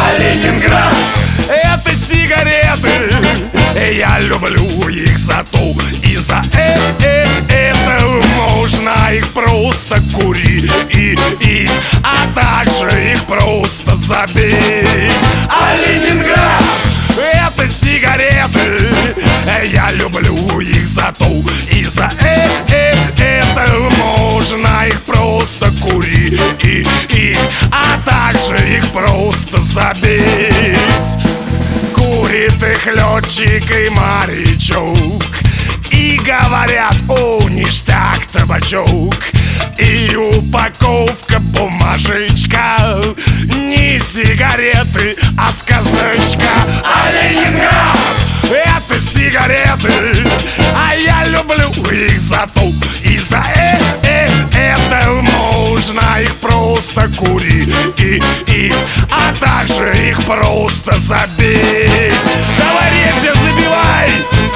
А Ленинград — это сигареты. Я люблю их за то и за это. Можно их просто курить, а также их просто забить. А Ленинград — это сигареты. Я люблю их за то и за это. Можно их просто курить, а также их просто забить. Курит их летчик и морячок, и говорят: о, ништяк, табачок. И упаковка бумажечка, не сигареты, а сказочка. А Ленинград — это сигареты. А я люблю их за то и за это. Можно их просто курить, а также их просто забить. Давай, Ретя, забивай!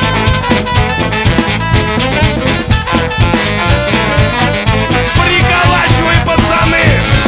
Приколачивай, пацаны!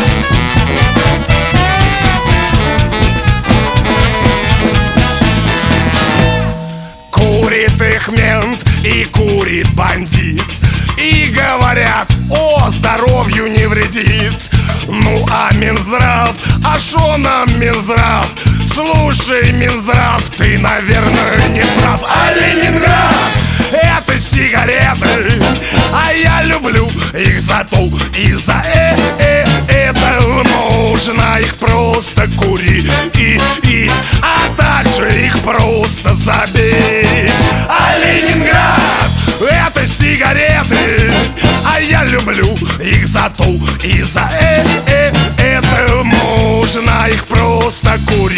Курит их мент и курит бандит, и говорят: о, здоровью не вредит. Ну а Минздрав, а шо нам Минздрав? Слушай, Минздрав, ты, наверное, не прав. А Ленинград — это сигареты. А я люблю их за то и за это. Можно их просто курить, а также их просто забить. А Ленинград — это сигареты. А я люблю их за то и за это. Можно их просто курить,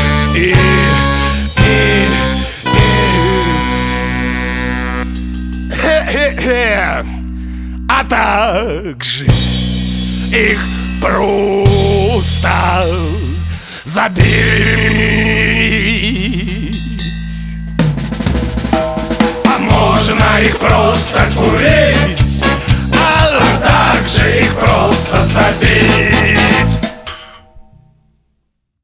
а также их просто забить. А можно их просто курить, а также их просто забить.